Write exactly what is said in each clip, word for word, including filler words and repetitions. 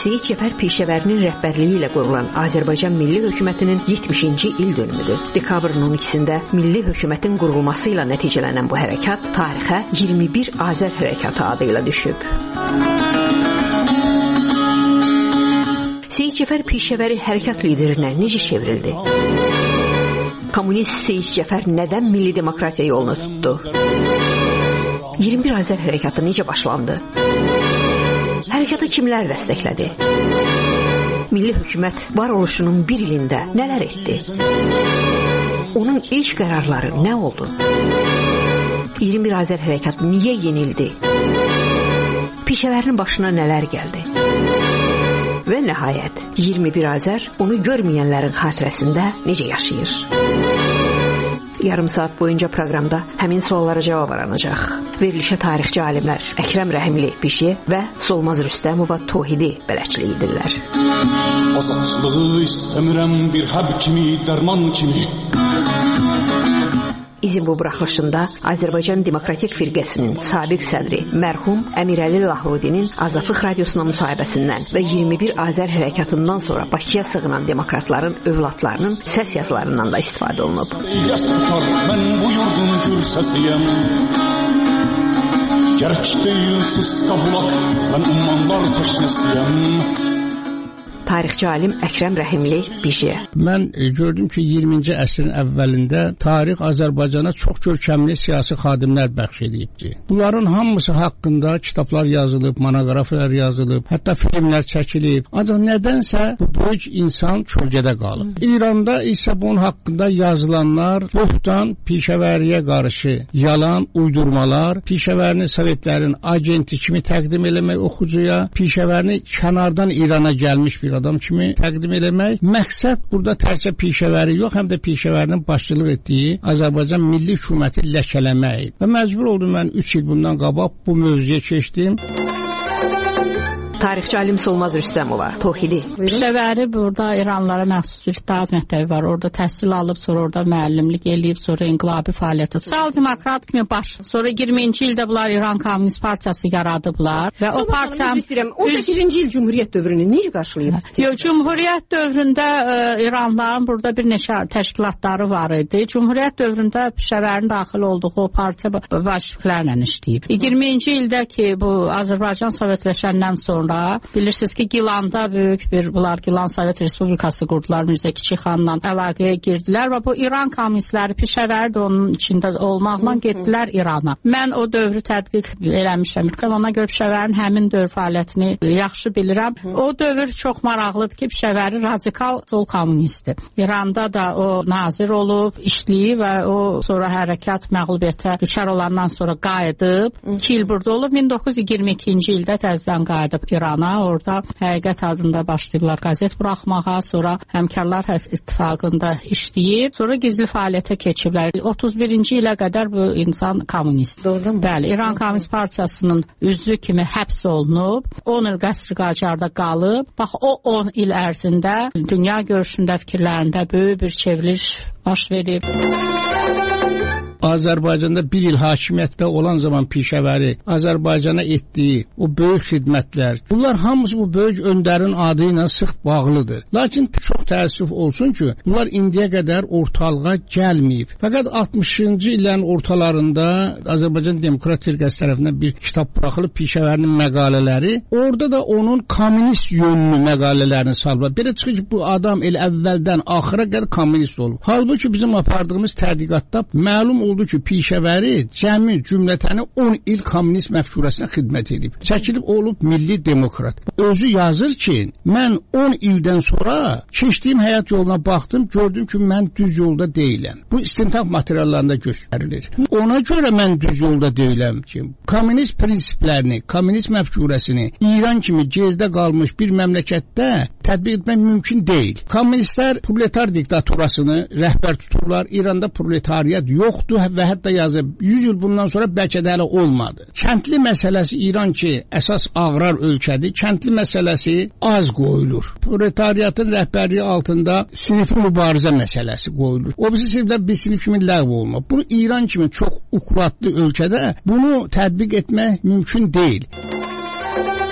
Seyid Cəfər Pişəvərinin rəhbərliyi ilə qurulan Azərbaycan Milli Hökumətinin yetmişinci il dönümüdür. Dekabrın on ikisində milli hökumətin qurulması ilə nəticələnən bu hərəkat tarixə iyirmi bir Azər hərəkatı adıyla düşüb. Seyid Cəfər Pişəvəri hərəkat liderinə necə çevrildi? Kommunist Seyid Cəfər nədən milli demokratiya yolunu tutdu? iyirmi bir Azər hərəkatı necə başlandı? Hərəkatı kimlər dəstəklədi? Milli hökumət varoluşunun bir ilində nələr etdi? Onun ilk qərarları nə oldu? iyirmi bir Azər hərəkatı niyə yenildi? Pişəvərinin başına nələr gəldi? Və nəhayət iyirmi bir Azər onu görməyənlərin xatirəsində necə yaşayır? Yarım saat boyunca proqramda həmin suallara cavab aranacaq. Verilişə tarixçi alimlər Əkrəm Rəhimli Bişi və Solmaz Rüstəmova Tohidi bələdçilik edirlər. Azadlığı istəmirəm bir həb kimi, dərman kimi. İzin bu buraxılışında Azərbaycan Demokratik Firqəsinin sabiq sədri mərhum Əmirəli Lahrudinin Azadlıq Radiosuna müsahibəsindən və iyirmi bir Azər hərəkatından sonra Bakıya sığınan demokratların övladlarının səs yazılarından da istifadə olunub. Mən bu yurdun gür səsiyəm. Gərək deyil sıska bulaq, mən ummanlar təşnəsiyəm. Tarixçi alim Əkrəm Rəhimli Bişi. Mən gördüm ki, iyirminci əsrin əvvəlində tarix Azərbaycana çox görkəmli siyasi xadimlər bəxş edibdir. Bunların hamısı haqqında kitablar yazılıb, monoqrafiyalar yazılıb, hətta filmlər çəkilib. Ancaq nədənsə bu böyük insan kölgədə qalıb. İranda isə bunun haqqında yazılanlar çoxdan Pişəvəriyə qarşı yalan, uydurmalar, Pişəvərini Sovetlərin agenti kimi təqdim eləmək oxucuya, Pişəvərini kənardan İrana gəlmiş bir adam kimi təqdim eləmək. Məqsəd burada təkcə Pişəvəri yox, həm də Pişəvərinin başçılıq etdiyi Azərbaycan Milli Hökuməti ləkələmək. Və məcbur oldum mən üç il bundan qabaq bu mövzuya keçdim. Tarixçi alim Solmaz Rüstəmova Tohidi. Pişəvəri burada İranlılara məxsus bir itaat məktəbi var. Orada təhsil alıb, sonra orada müəllimlik eləyib, sonra inqilabi fəaliyyətə. Sosial demokrat kimi baş. Sonra iyirminci ildə bunlar İran Komünist Partiyası yaradıblar və o partiyanın on səkkizinci il Cümhuriyyət dövrünü necə qarşılayıb? Yox, Cümhuriyyət dövründə e, İranlıların burada bir neçə təşkilatları var idi. Cümhuriyyət dövründə Pişəvərin daxil olduğu o partiya vəzifələrlə işləyib. iyirminci ildə ki, bu Azərbaycan Sovetləşəndən sonra bilirsiniz ki, Gilanda böyük bir, bunlar Gilan Sovet Respublikası qurdular, Mirzə Kiçikxanla əlaqəyə girdilər və bu İran kommunistləri Pişəvəri də onun içində olmaqla getdilər İrana. Mən o dövrü tədqiq eləmişəm. Ona görə Pişəvərin həmin dövr fəaliyyətini yaxşı bilirəm. O dövr çox maraqlıdır ki, Pişəvəri radikal sol kommunistdir. İranda da o nazir olub, işləyib və o sonra hərəkat məğlubiyyətə düşər olandan sonra qayıdıb. iki il burada olub, min doqquz yüz iyirmi ikinci ildə təzədən qayıdıb İrana, orada həqiqət adında başlayıblar qəzet buraxmağa, sonra Həmkarlar İttifaqında işləyib, sonra gizli fəaliyyətə keçiblər. otuz birinci ilə qədər bu insan kommunist. Doğrudan mı? Bəli, İran Komünist Partiyasının üzvü kimi həbs olunub, on il qəsr qacarda qalıb. Bax, o on il ərzində dünya görüşündə, fikirlərində böyük bir çevriliş baş verib. Azərbaycanda bir il hakimiyyətdə olan zaman Pişəvəri Azərbaycana etdiyi o böyük xidmətlər, bunlar hamısı bu böyük öndərin adı ilə sıx bağlıdır. Lakin çox təəssüf olsun ki, bunlar indiyə qədər ortalığa gəlməyib. Fəqət altmışıncı illərin ortalarında Azərbaycan Demokrat Firqəsi tərəfindən bir kitab buraxılıb, Pişəvərinin məqalələri. Orada da onun kommunist yönlü məqalələrini saldılar. Belə çıxır ki, bu adam elə əvvəldən axıra qədər kommunist olub. Halbuki bizim apardığımız tədqiqatda məlum oldu ki, Pişəvəri cəmi cümlətəni on il kommunist məfkurəsinə xidmət edib. Çəkilib olub milli demokrat. Özü yazır ki, mən on ildən sonra keçdiyim həyat yoluna baxdım, gördüm ki, mən düz yolda deyiləm. Bu istintaq materiallarında göstərilir. Ona görə mən düz yolda deyiləm ki, kommunist prinsiplərini, kommunist məfkurəsini İran kimi geridə qalmış bir məmləkətdə tətbiq etmək mümkün deyil. Kommunistlər proletar diktaturasını rəhbər tuturlar. İranda proletariat yoxdur və hətta yazıb yüz il bundan sonra bəlkə də hələ olmadı. Kəndli məsələsi İran ki, əsas ağrar ölkədir, kəndli məsələsi az qoyulur. Proletariatın rəhbərliyi altında sinifli mübarizə məsələsi qoyulur. O birisi siniflər bir sinif kimi ləğv olma. Bu İran kimi çox ukratlı ölkədə bunu tətbiq etmək mümkün deyil.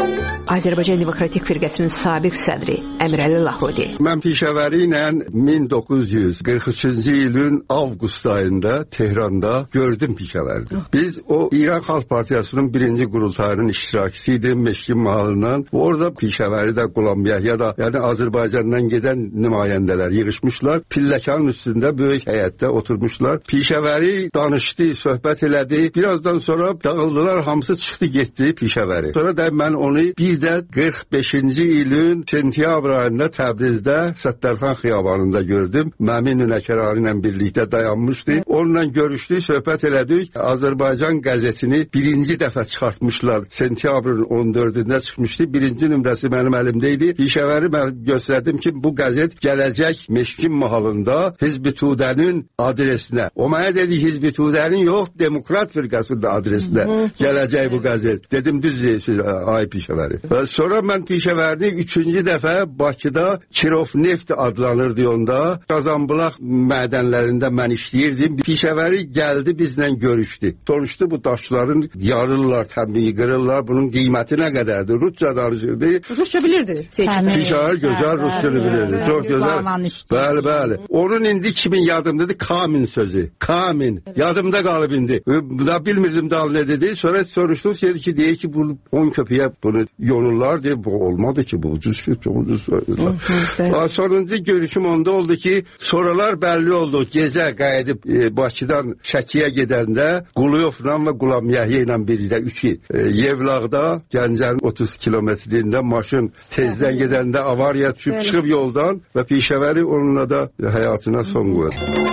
Azərbaycan Demokratik Firqəsinin sabiq sədri Əmirəli Lahrudi. Mən Pişəvəri ilə min doqquz yüz qırx üçüncü ilin avqust ayında Tehranda gördüm Pişəvərini. Biz o İran Xalq Partiyasının birinci qurultayının iştirakçısıydı Meşkin mahalından. Orada Pişəvəri də Qulam Yəhya da, yəni Azərbaycandan gedən nümayəndələr yığışmışlar. Pilləkanın üstündə böyük həyətdə oturmuşlar. Pişəvəri danışdı, söhbət elədi. Birazdan sonra dağıldılar, hamısı çıxdı getdi Pişəvəri. Sonra da mən onu bir də qırx beşinci ilin sentyabr ayında Təbrizdə Səttarxan xiyabanında gördüm. Məmin Ünəkərani ilə birlikdə dayanmışdı. Onunla görüşdük, söhbət elədik. Azərbaycan qəzetini birinci dəfə çıxartmışlar. Sentyabrın on dördündə çıxmışdı. Birinci nömrəsi mənim əlimdə idi. Pişəvəri mən göstərdim ki, bu qəzet gələcək Meşkin mahalında Hizb-i Tudənin adresinə. O mənə dedi, Hizb-i Tudənin yox, Demokrat Firqəsinin adresinə gələcək bu qəzet. Dedim, düz deyirsiniz, ay Pişəvəri. Və sonra mən Pişəvərini üçüncü dəfə Bakıda Kirov Neft adlanırdı onda. Qazanbulaq mədənlərində mən işləyirdim. Pişəvəri gəldi, bizlə görüşdü. Soruşdu, bu daşların yarırlar, təbii qırırlar, bunun qiyməti nə qədərdir? Rusça danışırdı. Rusça bilirdi. Pişəvəri gözəl Rusça bilirdi. Çox gözəl. Bəli, bəli. Onun indi kimin yadımdadır? Kamin sözü. Kamin. Yadımda qalıb indi. Da bilmirdim daha ne dedi. Sonra soruştum, dedi ki, deyir ki, bu on köpüyə bunu yonurlar diye. Bu olmadı ki, bu ucuz ki, çok ucuz. Sonuncu görüşüm onda oldu ki, sorular belli oldu. Gecə qayıdıb e, Bakıdan Şəkiyə gedəndə Quluyovla və Qulam Yəhya ilə birlikdə üçü e, Yevlaqda Gəncənin otuz kilometrində maşın tezdən gedəndə avariya düşüb çıxıb yoldan və Pişəvəri onunla da həyatına son qoydu.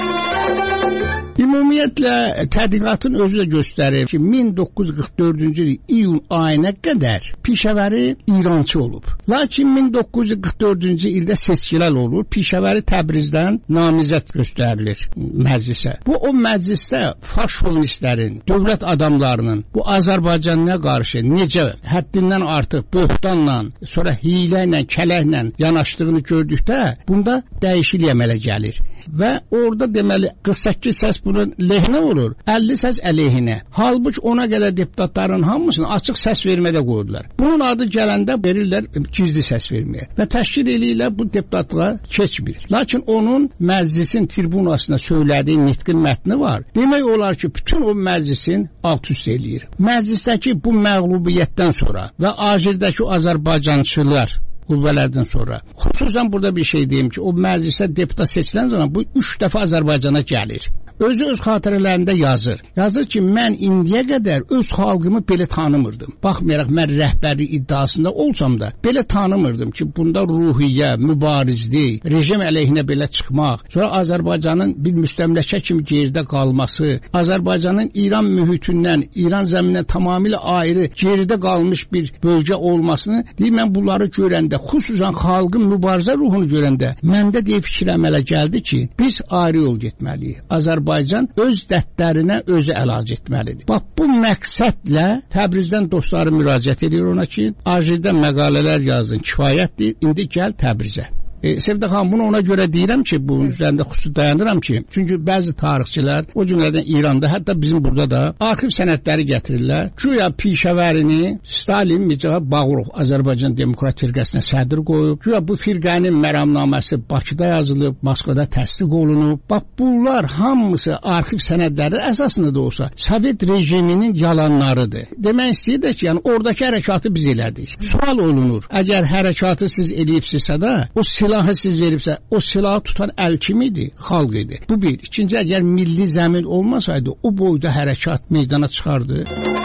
Ümumiyyətlə, tədqiqatın özü də göstərir ki, min doqquz yüz qırx dördüncü il iyun ayına qədər Pişəvəri İrançı olub. Lakin min doqquz yüz qırx dördüncü ildə seçkilər olur. Pişəvəri Təbrizdən namizəd göstərilir məclisə. Bu, o məclisdə faşovistlərin, dövlət adamlarının bu Azərbaycanına qarşı necə həddindən artıq böhtanla, sonra hiylə ilə, kələklə yanaşdığını gördükdə, bunda dəyişiklik əmələ gəlir. Və orada deməli qırx səkkiz səs bunun lehinə olur, əlli səs əleyhinə. Halbuki ona qədər deputatların hamısını açıq səs vermədə qoyurlar. Bunun adı gələndə verirlər gizli səs verməyə və təşkil eləyirlər, bu deputatlığa keçmir. Lakin onun məclisin tribunasına söylədiyi nitqin mətni var. Demək olar ki, bütün o məclisin alt-üst eləyir. Məclisdəki bu məğlubiyyətdən sonra və ajirdəki Azərbaycançılar qüvvələrdən sonra. Xüsusən burada bir şey deyim ki, o məclisə deputat seçilən zaman bu üç dəfə Azərbaycana gəlir. Özü öz xatirələrində yazır. Yazır ki, mən indiyə qədər öz xalqımı belə tanımırdım. Baxmayaraq, mən rəhbərlik iddiasında olsam da, belə tanımırdım ki, bunda ruhiyyə, mübarizlik, rejim əleyhinə belə çıxmaq, sonra Azərbaycanın bir müstəmləkə kimi geridə qalması, Azərbaycanın İran mühitindən, İran zəmindən tamamilə ayrı, geridə qalmış bir bölgə olmasını, deyim, mən bunları görəndə, xüsusən xalqın mübarizə ruhunu görəndə, məndə deyə fikir əmələ gəldi ki, biz ayrı yol getməliyik. Azərbaycan öz dərdlərinə özü əlac etməlidir. Bax, bu məqsədlə Təbrizdən dostları müraciət edir ona ki, ajirdə məqalələr yazın, kifayətdir, indi gəl Təbrizə. E, Sevdə xanım, bunu ona görə deyirəm ki, bu üzərində xüsusi dayanıram ki, çünki bəzi tarixçilər, o cümlədən İranda, hətta bizim burada da arxiv sənədləri gətirirlər. Güya Pişəvərini Stalin Mircəla Bağırov Azərbaycan Demokrat Firqəsinə sədr qoyub. Güya bu firqənin məramnaməsi Bakıda yazılıb, Moskvada təsdiq olunub. Bax, bunlar hamısı arxiv sənədləri əsasında da olsa Sovet rejiminin yalanlarıdır. Demək istəyir ki, yəni oradakı hərəkatı biz elədik. Sual olunur, əgər hərəkatı siz eləyibsinizsə də, o silahı siz veribsə, o silahı tutan əl kim idi? Xalq idi. Bu bir. İkinci, əgər milli zəmin olmasaydı, o boyda hərəkat meydana çıxardı.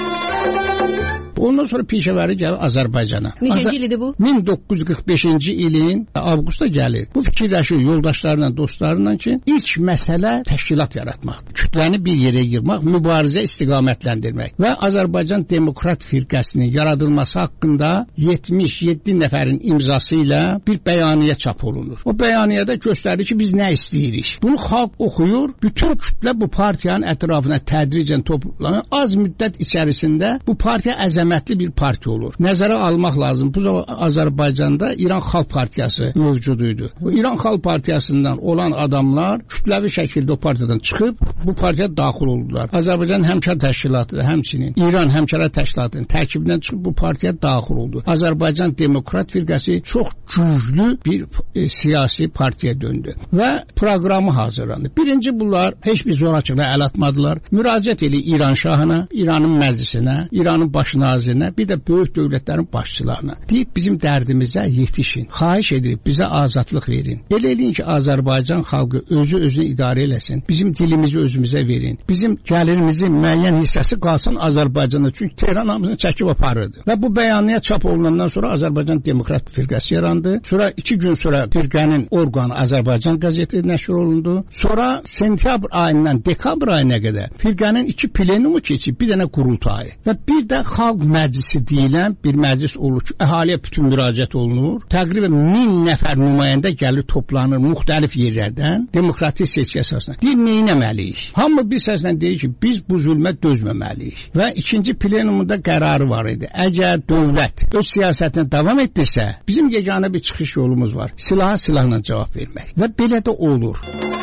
Ondan sonra Pişəvəri gəlir Azərbaycana. Neçənci ildir bu? min doqquz yüz qırx beşinci ilin avqustda gəlir. Bu fikirləşir yoldaşlarla, dostlarla ki, ilk məsələ təşkilat yaratmaq, kütləni bir yerə yığmaq, mübarizə istiqamətləndirmək və Azərbaycan Demokrat Firqəsinin yaradılması haqqında yetmiş yeddi nəfərin imzası ilə bir bəyaniyyə çap olunur. O bəyaniyədə göstərir ki, biz nə istəyirik? Bunu xalq oxuyur, bütün kütlə bu partiyanın ətrafına tədricən toplanır. Az müddət içərisində bu partiya əzəmət əzəmətli bir partiya olur. Nəzərə almaq lazım. Bu zaman Azərbaycanda İran Xalq Partiyası mövcud idi. Bu İran Xalq Partiyasından olan adamlar kütləvi şəkildə o partiyadan çıxıb bu partiyaya daxil oldular. Azərbaycan Həmkar Təşkilatı, həmçinin İran Həmkarlar Təşkilatının tərkibindən çıxıb bu partiyaya daxil oldu. Azərbaycan Demokrat Firqəsi çox güclü bir e, siyasi partiyaya döndü və proqramı hazırlandı. Birinci bunlar heç bir zorakılığa əl atmadılar. Müraciət edib İran şahına, İranın məclisinə, İranın baş nazirinə, bir də böyük dövlətlərin başçılarına. Deyib bizim dərdimizə yetişin. Xahiş edib bizə azadlıq verin. Elə eləyin ki, Azərbaycan xalqı özü özünü idarə eləsin. Bizim dilimizi özümüzə verin. Bizim gəlirimizin müəyyən hissəsi qalsın Azərbaycanda. Çünki Tehran hamısını çəkib aparırdı. Və bu bəyannaməyə çap olunandan sonra Azərbaycan Demokrat Firqəsi yarandı. Sonra iki gün sonra firqənin orqanı Azərbaycan qəzeti nəşr olundu. Sonra sentyabr ayından dekabr ayına qədər firqənin iki plenumu keçib, bir dənə qurultayı və bir də xalq məclisi deyilən bir məclis olur ki, əhaliyə bütün müraciət olunur. Təqribən min nəfər nümayəndə gəlir toplanır müxtəlif yerlərdən demokratik seçki əsasında. Deyir, nə etməliyik? Hamı bir səslə deyir ki, biz bu zülmə dözməməliyik. Və ikinci plenumunda qərarı var idi. Əgər dövlət öz siyasətini davam etdirsə, bizim yeganə bir çıxış yolumuz var. Silaha silahla cavab vermək. Və belə də olur.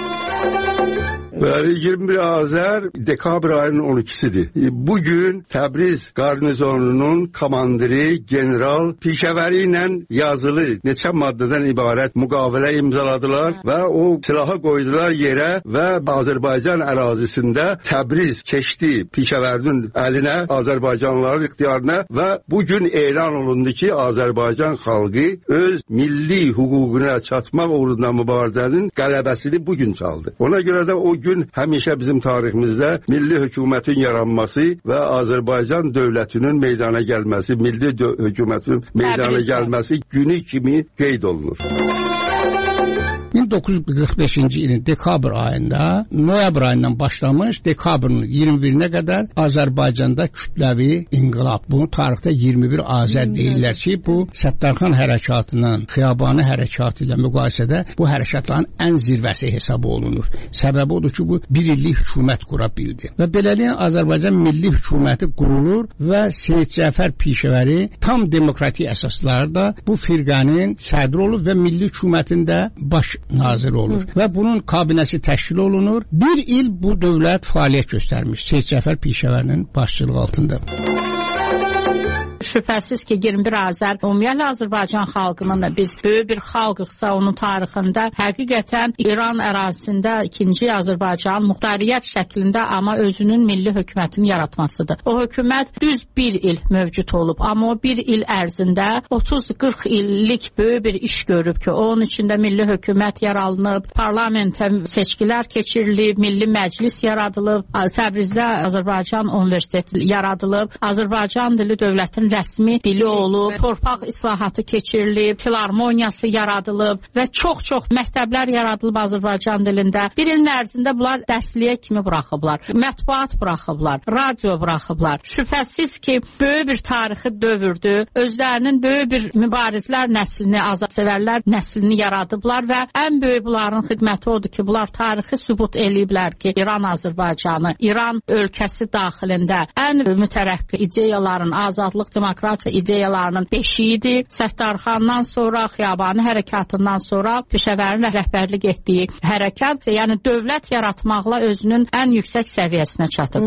iyirmi bir Azər dekabr ayının on ikisidir. Bugün Təbriz qarnizonunun komandiri general Pişəvəri ilə yazılı neçə maddədən ibarət müqavilə imzaladılar və o silahı qoydular yerə və Azərbaycan ərazisində Təbriz keçdi Pişəvərinin əlinə, Azərbaycanlıların ixtiyarına və bugün elan olundu ki, Azərbaycan xalqı öz milli hüququna çatmaq uğrunda mübarizənin qələbəsini bugün çaldı. Ona görə də o gün həmişə bizim tariximizdə milli hökumətin yaranması və Azərbaycan dövlətinin meydana gəlməsi, milli hökumətin meydana gəlməsi günü kimi qeyd olunur. min doqquz yüz qırx beşinci ilin dekabr ayında, noyabr ayından başlamış, dekabrın iyirmi birinə qədər Azərbaycanda kütləvi inqilab. Bunu tarixdə iyirmi bir Azər deyirlər ki, bu Səttarxan hərəkatının, Xiyabani hərəkatı ilə müqayisədə bu hərəkatların ən zirvəsi hesabı olunur. Səbəbi odur ki, bu bir illik hökumət qura bildi. Və beləliklə Azərbaycan milli hökuməti qurulur və Seyid Cəfər Pişəvəri tam demokratik əsaslarda bu firqənin sədri olur və milli hökumətin də baş nazir olur. Hı. Və bunun kabinəsi təşkil olunur. Bir il bu dövlət fəaliyyət göstərmiş Seyid Cəfər Pişəvərinin başçılığı altında. Şübhəsiz ki, iyirmi bir Azər ümumiyyətlə Azərbaycan xalqının da biz böyük bir xalqıqsa onun tarixində həqiqətən İran ərazisində ikinci Azərbaycan muxtariyyət şəklində amma özünün milli hökumətini yaratmasıdır. O hökumət düz bir il mövcud olub, amma o bir il ərzində otuz qırx illik böyük bir iş görüb ki, onun içində milli hökumət yaranıb, parlamentə seçkilər keçirilib, milli məclis yaradılıb, Təbrizdə Azərbaycan Universiteti yaradılıb, Azərbaycan dili dövlətin rəsmi dili olub, torpaq islahatı keçirilib, filarmoniyası yaradılıb və çox-çox məktəblər yaradılıb Azərbaycan dilində. Bir ilin ərzində bunlar dərsliyə kimi buraxıblar, mətbuat buraxıblar, radio buraxıblar. Şübhəsiz ki, böyük bir tarixi dövrdür, özlərinin böyük bir mübarizlər nəslini, azadsevərlər nəslini yaradıblar və ən böyük bunların xidməti odur ki, bunlar tarixi sübut eləyiblər ki, İran Azərbaycanı, İran ölkəsi daxilində ən mütərəqqi ideyaların, azadlıq, demokratiya ideyalarının beşiyidir. Səttarxandan sonra, Xiyabani hərəkatından sonra Pişəvərin rəhbərlik etdiyi hərəkat, yəni dövlət yaratmaqla özünün ən yüksək səviyyəsinə çatıb.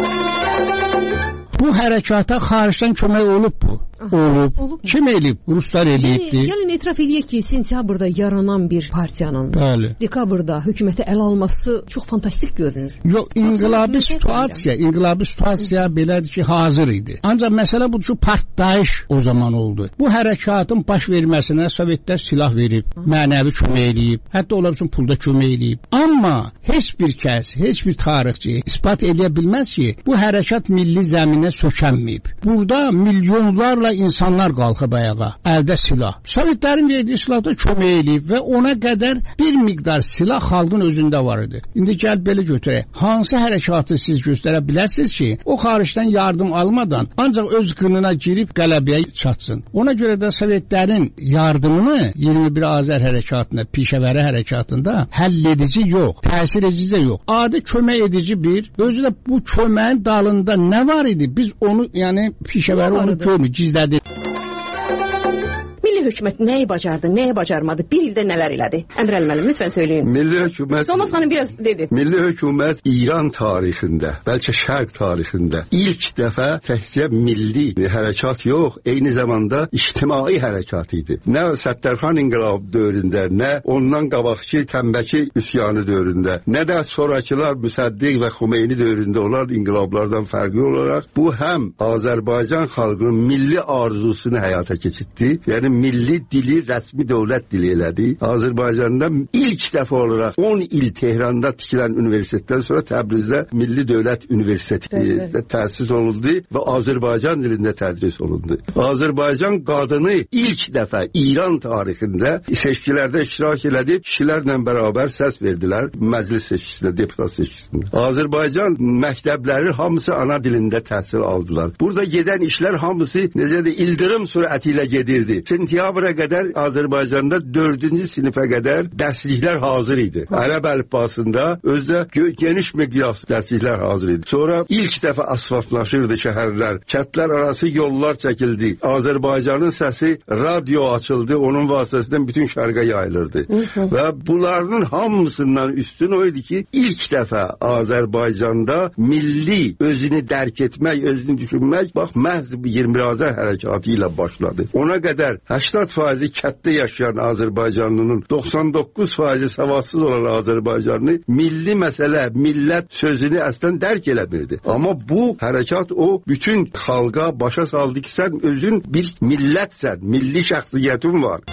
Bu hərəkata xaricdən kömək olub bu. Olub. olub. Kim eləyib? Ruslar eləyibdi. Yəni, gəlin etiraf edək ki, sentyabrda yaranan bir partiyanın Bəli. dekabrda hökuməti ələ alması çox fantastik görünür. Yox, inqilabi situasiya, inqilabi situasiya belədir ki, hazır idi. Ancaq məsələ budur ki, partlayış o zaman oldu. Bu hərəkatın baş verməsinə Sovetlər silah verib, ha. mənəvi kömək eləyib, hətta onlar üçün pulda kömək eləyib. Amma heç bir kəs, heç bir tarixçi isbat edə bilməz ki, bu hərəkat milli zəminə sökənməyib. Burada milyonlarla insanlar qalxıb ayağa, əldə silah. Sovetlərin verdiyi silah da kömək eləyib və ona qədər bir miqdar silah xalqın özündə var idi. İndi gəl belə götürək. Hansı hərəkatı siz göstərə bilərsiniz ki, o xaricdən yardım almadan ancaq öz qınına girib qələbəyə çatsın. Ona görə də Sovetlərin yardımını iyirmi bir Azər hərəkatında, Pişəvəri hərəkatında həll edici yox, təsir edici də yox. Adi kömək edici bir, özü də bu köməyin dalında nə var idi? Biz onu, yəni Pişəvəri onu görmür, gizlədi. Milli hökumət nəyi bacardı, nəyi bacarmadı, bir ildə nələr elədi? Əmr Əli-müəllim, lütfən söyləyin. Milli hökumət... Solmaz xanım biraz dedi. Milli hökumət İran tarixində, bəlkə Şərq tarixində ilk dəfə təkcə milli hərəkat yox, eyni zamanda ictimai hərəkat idi. Nə Səttərxan inqilab dövründə, nə ondan qabaqki Tənbəki üsyanı dövründə, nə də sonrakılar Müsəddiq və Xomeyni dövründə olan inqilablardan fərqli olaraq, bu həm Azərbaycan xalqının milli arzusunu həyata keçirdi, yəni milli dili rəsmi dövlət dili elədi. Azərbaycanda ilk dəfə olaraq on il Tehranda tikilən universitetdən sonra Təbrizdə Milli Dövlət Universiteti təsis olundu və Azərbaycan dilində tədris olundu. Azərbaycan qadını ilk dəfə İran tarixində seçkilərdə iştirak elədi, kişilərlə bərabər səs verdilər məclis seçkisində, deputat seçkisində. Azərbaycan məktəbləri hamısı ana dilində təhsil aldılar. Burada gedən işlər hamısı necədir, ildırım sürəti ilə gedirdi. Sentyabra qədər Azərbaycanda dördüncü sinifə qədər dərsliklər hazır idi. Ərəb əlifbasında özdə geniş miqyaslı dərsliklər hazır idi. Sonra ilk dəfə asfaltlaşırdı şəhərlər, kəndlər arası yollar çəkildi. Azərbaycanın səsi radio açıldı, onun vasitəsindən bütün şərqə yayılırdı. Və bunların hamısından üstün o idi ki, ilk dəfə Azərbaycanda milli özünü dərk etmək, özünü düşünmək, bax, məhz iyirmi bir Azər hərəkatı ilə başladı. Ona qədər səksən faizi kənddə yaşayan Azərbaycanlının doxsan doqquz faizi savadsız olan Azərbaycanlı milli məsələ, millət sözünü əslən dərk eləmirdi. Amma bu hərəkat o bütün xalqa başa saldı ki, sən özün bir millətsən, milli şəxsiyyətin var.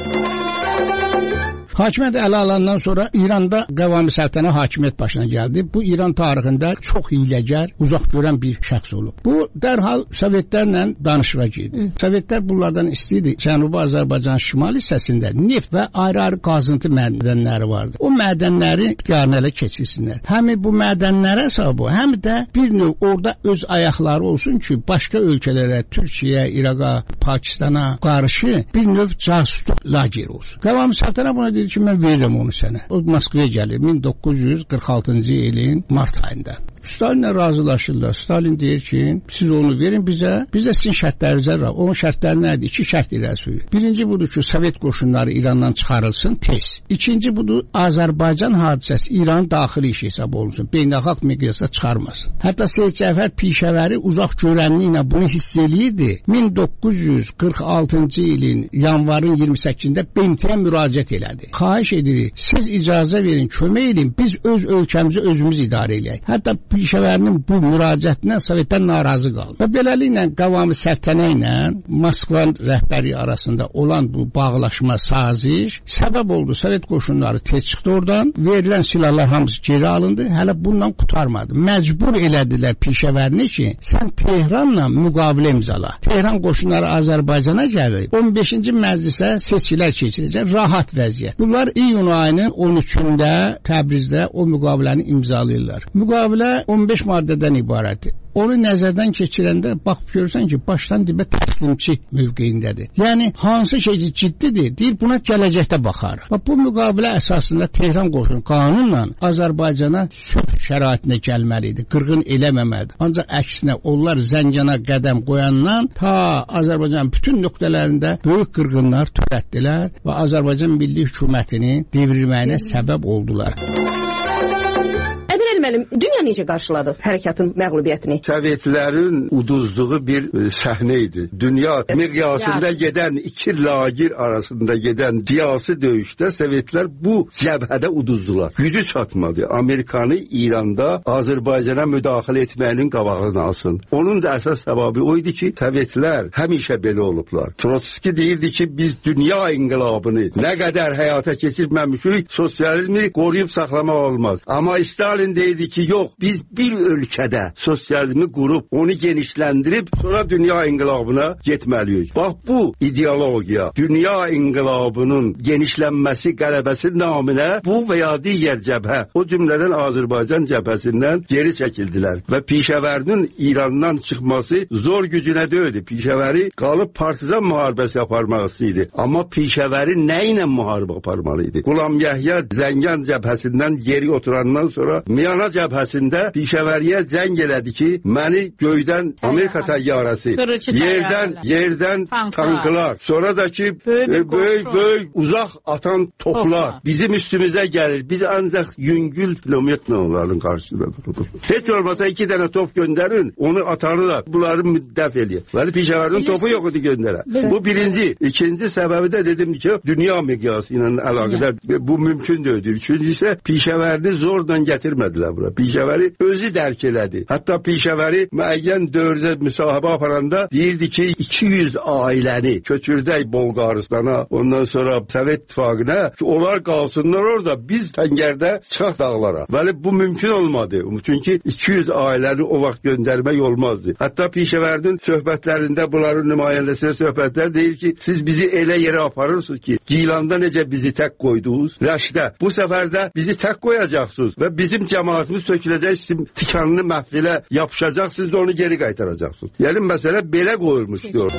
Hakimiyyət ələ alandan sonra İranda Qəvami Səltənə hakimiyyət başına gəldi. Bu İran tarixində çox hiyləgər, uzaq görən bir şəxs olub. Bu dərhal Sovetlərlə danışığa girdi. Sovetlər bunlardan istəyirdi. Cənubi Azərbaycanın şimali hissəsində neft və ayrı-ayrı qazıntı mədənləri vardı. O mədənləri ixtiyarına ələ keçirsinlər. Həm bu mədənlərə hesabı, həm də bir növ orada öz ayaqları olsun ki, başqa ölkələrə, Türkiyə, İraqa, Pakistana qarşı bir növ casusluk lageri olsun. Qəvami Səltənə buna dedi ki, mən verirəm onu sənə. O Moskvaya gəlir min doqquz yüz qırx altıncı ilin mart ayında. Stalinlə razılaşırlar. Stalin deyir ki, siz onu verin bizə, biz də sizin şərtlərinizə razı. Onun şərtləri nədir? İki şərt irəli sürüyor. Birinci budur ki, Sovet qoşunları İrandan çıxarılsın tez. İkinci budur, Azərbaycan hadisəsi İranın daxili işi hesab olunsun. Beynəlxalq miqyasda çıxarmasın. Hətta Seyid Cəfər Pişəvəri uzaq görənliyi ilə bunu hiss eləyirdi. min doqquz yüz qırx altıncı ilin yanvarın iyirmi səkkizində B M T-yə müraciət elədi. Xahiş edirik, siz icazə verin, kömək edin, biz öz ölkəmizi özümüz idarə eləyək. Hətta Pişəvərinin bu müraciətindən Sovetlər narazı qaldı. Və beləliklə Qəvami Səltənə ilə Moskva rəhbəri arasında olan bu bağlaşma, saziş səbəb oldu. Sovet qoşunları tez çıxdı oradan, verilən silahlar hamısı geri alındı. Hələ bundan qurtarmadı. Məcbur elədilər Pişəvərini ki, sən Tehranla müqavilə imzala. Tehran qoşunları Azərbaycana gəlir. on beşinci məclisə seçkilər keçiriləcək, rahat vəziyyət. Bunlar iyun ayının on üçündə Təbrizdə o müqaviləni imzalayırlar. Müqavilə on beş maddədən ibarətdir. Onu nəzərdən keçirəndə baxıb görürsən ki, başdan dibə təslimçi mövqeyindədir. Yəni, hansı şey ciddidir, deyir, buna gələcəkdə baxar. Bax, bu müqavilə əsasında Tehran qoşunu qanunla Azərbaycana sülh şəraitində gəlməli idi, qırğın eləməməlidir. Ancaq əksinə, onlar Zəncana qədəm qoyandan ta Azərbaycanın bütün nöqtələrində böyük qırğınlar törətdilər və Azərbaycan milli hökumətini devrilməyinə səbəb oldular. Müəllim, dünya necə qarşıladı hərəkatın məğlubiyyətini? Sovetlərin uduzduğu bir səhnə idi. Dünya miqyasında gedən iki lagir arasında gedən siyasi döyüşdə Sovetlər bu cəbhədə uduzdular. Gücü çatmadı. Amerikanı İranda Azərbaycana müdaxilə etməyinin qabağını alsın. Onun da əsas səbəbi o idi ki, Sovetlər həmişə belə olublar. Trotski deyirdi ki, biz dünya inqilabını nə qədər həyata keçirməmişik, sosializmi qoruyub saxlamaq olmaz. Amma Stalin deyirdi deyirdi ki, yox, biz bir ölkədə sosializmi qurub, onu genişləndirib, sonra dünya inqilabına getməliyik. Bax, bu ideologiya, dünya inqilabının genişlənməsi, qələbəsi naminə bu və ya digər cəbhə, o cümlədən Azərbaycan cəbhəsindən geri çəkildilər və Pişəvərinin İrandan çıxması zor gücünə döydü. Pişəvəri qalıb partizan müharibəsi aparması idi. Amma Pişəvəri nə ilə müharibə aparmalı idi? Qulam Yəhya Zəngan cəbhəsindən geri oturandan sonra Miyana cəbhəsində Pişəvəriyə zəng elədi ki, məni göydən Amerika təyyarəsi, yerdən yerdən tanklar, sonra da ki böyük böyük uzaq atan toplar bizim üstümüzə gəlir. Biz ancaq yüngül kilometrlə onların qarşısında dururuz. Heç olmasa iki dənə top göndərin, onu atarlar. Bunları müddəf eləyir. Vəli Pişəvərinin topu yox idi göndərə. Bu birinci. İkinci səbəbi də dedim ki, dünya miqyası ilə əlaqədar bu mümkün deyil. Üçüncü isə Pişəvərini zorla gətirmədilər bura. Pişəvəri özü dərk elədi. Hətta Pişəvəri müəyyən dövrdə müsahibə aparanda deyirdi ki, iki yüz ailəni köçürdək Bolqaristana, ondan sonra Sovet İttifaqına ki, onlar qalsınlar orada, biz təngərdə çıxaq dağlara. Vəli bu mümkün olmadı. Çünki iki yüz ailəni o vaxt göndərmək olmazdı. Hətta Pişəvərinin söhbətlərində bunların nümayəndəsinə söhbətlər deyir ki, siz bizi elə yerə aparırsınız ki, Gilanda necə bizi tək qoydunuz, Rəşdə bu səfər də bizi tək qoyacaqsınız və bizim cəmaatımız söküləcək, sizin tikanını məhfilə yapışacaq, siz də onu geri qaytaracaqsınız. Yəni məsələ belə qoyulmuş diyor.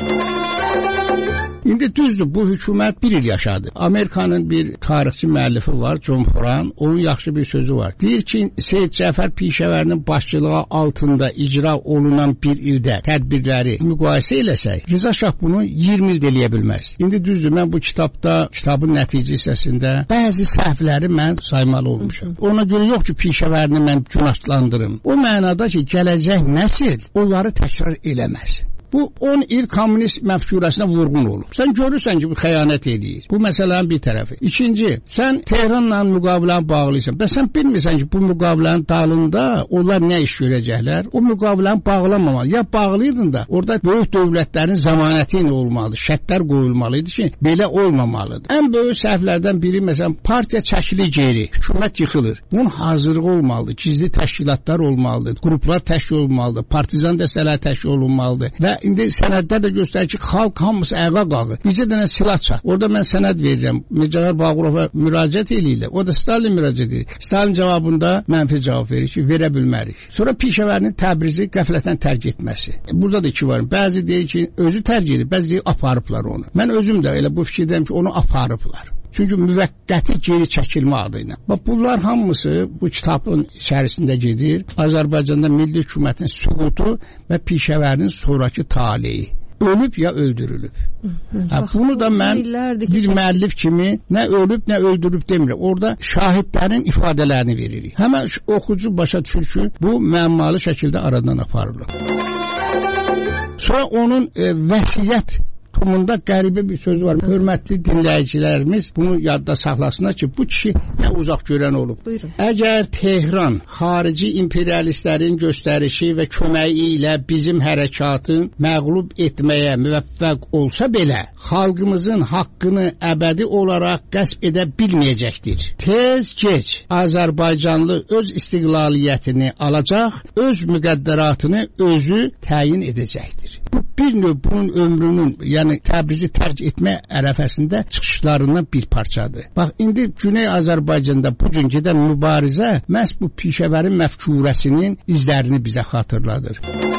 İndi düzdür, bu hökumət bir il yaşadı. Amerikanın bir tarixçi müəllifi var, John Foran, onun yaxşı bir sözü var. Deyir ki, Seyid Cəfər Pişəvərinin başçılığı altında icra olunan bir ildə tədbirləri müqayisə eləsək, Rza Şah bunu iyirmi ildə eləyə bilməz. İndi düzdür, mən bu kitabda, kitabın nəticə hissəsində bəzi səhvləri mən saymalı olmuşam. Ona görə yox ki, Pişəvərini mən günahlandırım. O mənada ki, gələcək nəsil onları təkrar eləməz. Bu on il kommunist məfkurəsinə vurğun olur. Sən görürsən ki, bu xəyanət edir. Bu məsələnin bir tərəfi. İkinci, sən Tehranla müqaviləni bağlıysan. Və sən bilmirsən ki, bu müqavilənin dalında onlar nə iş görəcəklər? O müqaviləni bağlamamalı. Ya bağlıydın da, orada böyük dövlətlərin zəmanəti ilə olmalıdır. Şərtlər qoyulmalıydı ki, belə olmamalıdır. Ən böyük səhvlərdən biri, məsələn, partiya çəkilir geri, hökumət yıxılır. Bunun hazırlığı olmalıdır. Gizli təşkilatlar olmalıdır. Qruplar təşkil olmalıdır. Partizan dəstələr təşkil olunmalıdır. Və indi sənəddə də göstərir ki, xalq hamısı ayağa qalxır. Bizə dənə silah çat. Orada mən sənəd verəcəm. Mircəfər Bağırova müraciət eləyirlər. O da Stalin müraciət edir. Stalin cavabında mənfi cavab verir ki, verə bilmərik. Sonra Pişəvərinin Təbrizi qəflətən tərk etməsi. Burada da iki var. Bəzi deyir ki, özü tərk edir, bəzi deyir aparıblar onu. Mən özüm də elə bu fikirdəyim ki, onu aparıblar. Çünki müvəqqəti geri çəkilmə adı ilə. Bax, bunlar hamısı bu kitabın içərisində gedir. Azərbaycanda milli hökumətin süqutu və Pişəvərinin sonraki taleyi. Ölüb ya öldürülüb. Ha, bunu da mən bir müəllif kimi nə ölüb, nə öldürüb demirəm. Orada şahidlərin ifadələrini veririk. Həmən oxucu başa düşür ki, bu məmmalı şəkildə aradan aparılır. Sonra onun e, vəsiyyət Bunda qəribə bir söz var. Hörmətli dinləyicilərimiz bunu yadda saxlasınlar ki, bu kişi nə uzaq görən olub. Buyurun. Əgər Tehran xarici imperialistlərin göstərişi və köməyi ilə bizim hərəkatın məğlub etməyə müvəffəq olsa belə, xalqımızın haqqını əbədi olaraq qəsb edə bilməyəcəkdir. Tez geç Azərbaycanlı öz istiqlaliyyətini alacaq, öz müqəddəratını özü təyin edəcəkdir. Bu bir növ bunun ömrünün, yəni Təbrizi tərk etmə ərəfəsində çıxışlarından bir parçadır. Bax, indi Güney Azərbaycanda bugün gedən mübarizə məhz bu Pişəvərin məfkurəsinin izlərini bizə xatırladır.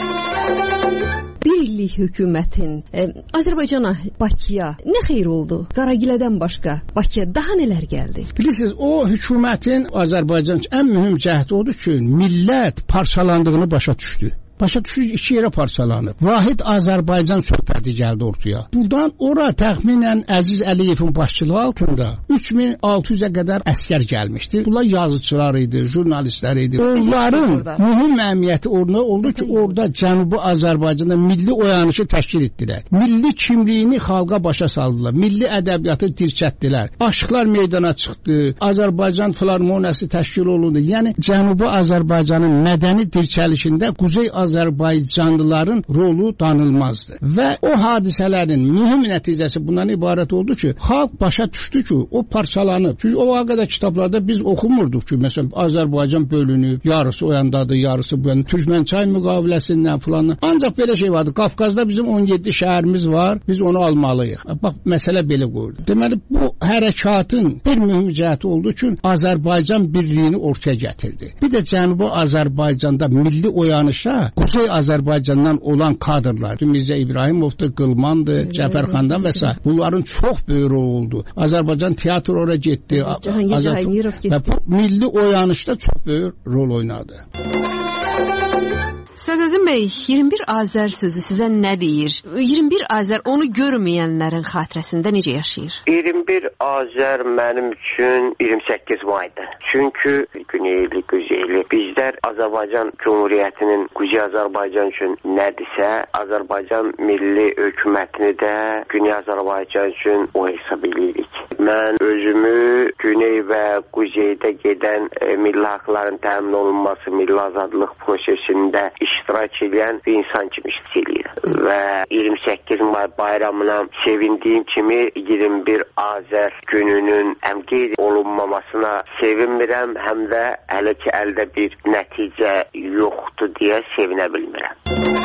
Bir illik hökumətin e, Azərbaycana, Bakıya nə xeyir oldu? Qaragilədən başqa Bakıya daha nələr gəldi? Bilirsiniz, o hökumətin Azərbaycan üçün ən mühüm cəhdi odur ki, millət parçalandığını başa düşdü. Başa düşür, iki yerə parçalanıb. Vahid Azərbaycan söhbəti gəldi ortaya. Buradan ora təxminən Əziz Əliyevin başçılığı altında üç min altı yüzə qədər əskər gəlmişdi. Bunlar yazıçılar idi, jurnalistlər idi. Onların mühüm əhəmiyyəti orada oldu ki, orada Cənubi Azərbaycanda milli oyanışı təşkil etdilər. Milli kimliyini xalqa başa saldılar. Milli ədəbiyyatı dirçətdilər. Aşıqlar meydana çıxdı. Azərbaycan Filarmoniyası təşkil olundu. Yəni Cənubi Azərbaycanın mədəni dirçəlişində Quzey Azərbaycan Azərbaycanlıların rolu danılmazdı. Və o hadisələrin mühüm nəticəsi bundan ibarət oldu ki, xalq başa düşdü ki, o parçalanıb. Çünki o qədər kitablarda biz oxumurduq ki, məsələn, Azərbaycan bölünüb, yarısı o yandadır, yarısı bu yandadır. Türkmençay müqaviləsindən falan. Ancaq belə şey vardı. Qafqazda bizim on yeddi şəhərimiz var, biz onu almalıyıq. Bax, məsələ belə qoyuldu. Deməli, bu hərəkatın bir mühüm cəhəti oldu ki, Azərbaycan birliyini ortaya gətirdi. Bir də Cənubi Azərbaycanda milli oyanışa Quzey Azərbaycandan olan kadrlar, Mirzə İbrahimovdur, Qılmandır, Cəfərxandan və s. bunların çox böyük rol oldu. Azərbaycan teatr oraya getdi. Və bu milli oyanışda çox böyük rol oynadı. Sədəddin bəy, iyirmi bir Azər sözü sizə nə deyir? iyirmi bir Azər onu görməyənlərin xatirəsində necə yaşayır? iyirmi bir Azər mənim üçün iyirmi səkkiz maydır. Çünki Güneyli, Quzeyli. Bizlər Azərbaycan Cumhuriyyətinin Quzey Azərbaycan üçün nədirsə, Azərbaycan milli hökumətini də Güney Azərbaycan üçün o hesab edirik. Mən özümü Güney və Quzeydə gedən e, milli haqların təmin olunması, milli azadlıq prosesində iştirak edən bir insan kimi hiss edirəm. Və iyirmi səkkiz may bayramına sevindiyim kimi iyirmi bir Azər gününün həm qeyd olunmamasına sevinmirəm, həm də hələ ki əldə bir nəticə yoxdur deyə sevinə bilmirəm.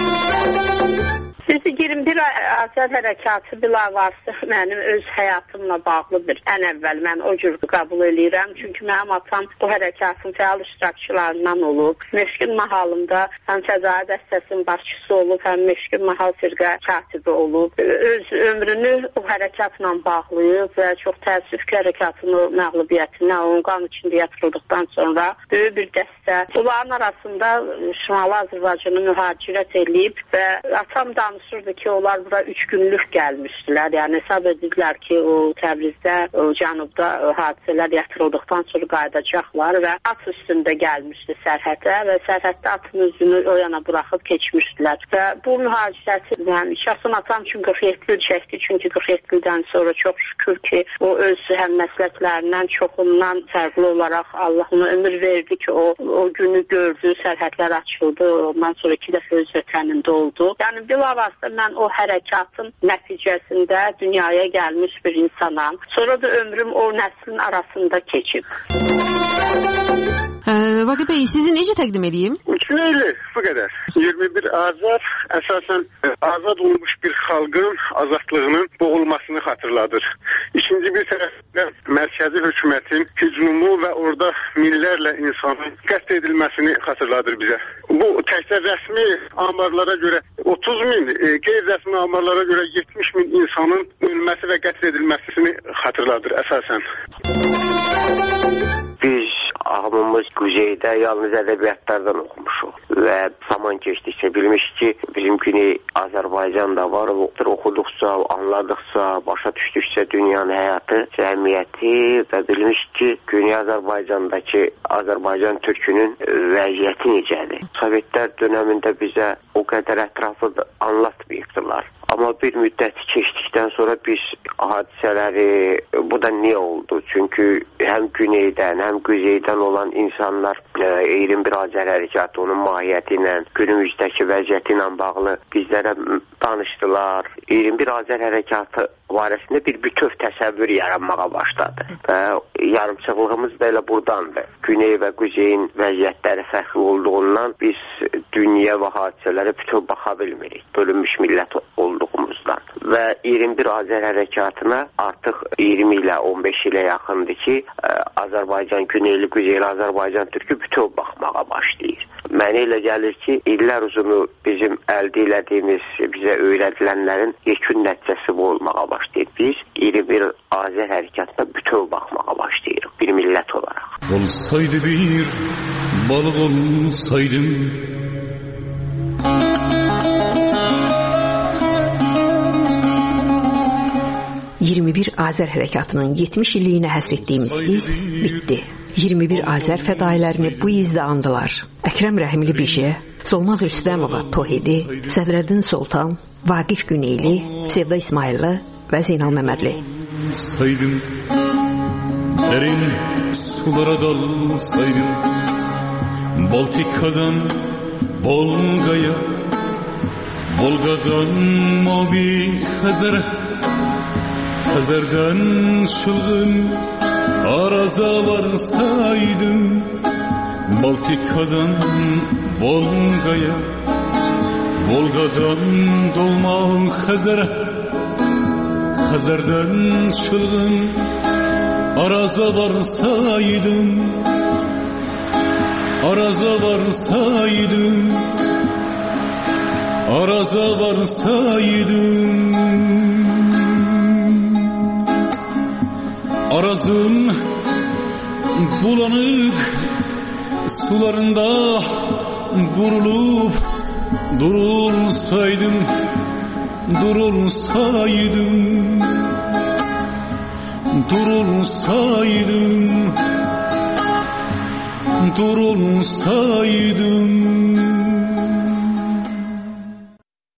Siz iyirmi bir Azər hərəkatı bilavasitə mənim öz həyatımla bağlıdır. Ən əvvəl mən o cür qəbul edirəm. Çünki mənim atam bu hərəkatın fəal iştirakçılarından olub. Meşkin mahalında həm fəzai dəstəsinin başçısı olub, həm Meşkin mahal firqə katibi olub. Öz ömrünü o hərəkatla bağlayıb və çox təəssüf ki, hərəkatın o məğlubiyyətinə, onun qan içində yatırıldıqdan sonra böyük bir dəstə. Bunların arasında Şimali Azərbaycanı mühacirət edib və atam da danışırdı ki, onlar bura üç günlük gəlmişdilər. Yəni hesab edirlər ki, o Təbrizdə, o Cənubda o hadisələr yatırıldıqdan sonra qayıdacaqlar və at üstündə gəlmişdi sərhədə və sərhəddə atın üzünü o yana buraxıb keçmişdilər. Və bu mühacirəti, yəni şəxsən atam üçün qırx yeddi il çəkdi. Çünki qırx yeddi ildən sonra çox şükür ki, o öz həm məsləklərindən çoxundan fərqli olaraq Allah ona ömür verdi ki, o, o günü gördü, sərhədlər açıldı. Ondan sonra iki dəfə öz vətənində oldu. Yəni bilavasitə mən o hərəkatın nəticəsində dünyaya gəlmiş bir insanam. Sonra da ömrüm o nəslin arasında keçib. Vaqif bəy, sizi necə təqdim edeyim? Üçlüyle, bu qədər. iyirmi bir Azər əsasən azad olmuş bir xalqın azadlığının boğulmasını xatırladır. İkinci bir tərəfdən mərkəzi hökumətin hücumu və orada minlərlə insanın qətl edilməsini xatırladır bizə. Bu təkcə rəsmi amarlara görə otuz min, e, qeyri-rəsmi amarlara görə yetmiş min insanın ölməsi və qətl edilməsini xatırladır əsasən. Biz hamımız Quzeydə yalnız ədəbiyyatlardan oxumuşuq və zaman keçdikcə bilmişik ki, bizim Güney Azərbaycan da var. Oxuduqca, anladıqca, başa düşdükcə dünyanın həyatı, cəmiyyəti və bilmişik ki, Güney Azərbaycandakı Azərbaycan türkünün vəziyyəti necədir. Sovetlər dönəmində bizə o qədər ətraflı anlatmayıbdılar. Amma bir müddət keçdikdən sonra biz hadisələri, bu da niyə oldu? Çünki həm Güneydən, həm Quzeydən olan insanlar iyirmi bir Azər hərəkatı, onun mahiyyəti ilə, günümüzdəki vəziyyəti ilə bağlı bizlərə danışdılar. iyirmi bir Azər hərəkatı barəsində bir bütöv təsəvvür yaranmağa başladı. Və yarımçıqlığımız da elə buradandır. Güney və Quzeyin vəziyyətləri fərqli olduğundan biz dünya və hadisələrə bütöv baxa bilmirik. Bölünmüş millət olduğumuzdan. Və iyirmi bir Azər hərəkatına artıq iyirmi ilə on beş ilə yaxındır ki, Azərbaycan, Güneyli, Quzeyli Azərbaycan türkü bütöv baxmağa başlayır. Mənə elə gəlir ki, illər uzunu bizim əldə elədiyimiz, bizə öyrədilənlərin yekun nəticəsi bu olmağa başlayır. Biz iyirmi bir Azər hərəkatına bütöv baxmağa başlayırıq bir millət olaraq. Olsaydı bir balıq olsaydım, iyirmi bir Azər hərəkatının yetmiş illiyinə həsr etdiyimiz iz bitdi. iyirmi bir Azər fədailərini bu izdə andılar. Əkrəm Rəhimli Bişə, Solmaz Rüstəmova Tohidi, Sədrəddin Soltan, Vaqif Güneyli, Sevda İsmailli və Zeynal Məmmədli. Saydım, derin sulara dalsaydım, Baltika'dan Volga'ya, Volga'dan mavi Hazar'a, Hazar'dan çılgın Araz'a varsaydım. Baltika'dan Volga'ya, Volga'dan dolma Hazar'a, Hazar'dan çılgın Araz'a varsaydım. Araz'a varsaydım, Araz'a varsaydım. Araz'ın bulanık sularında burulup durulsaydım, durulsaydım, durulsaydım, durulsaydım.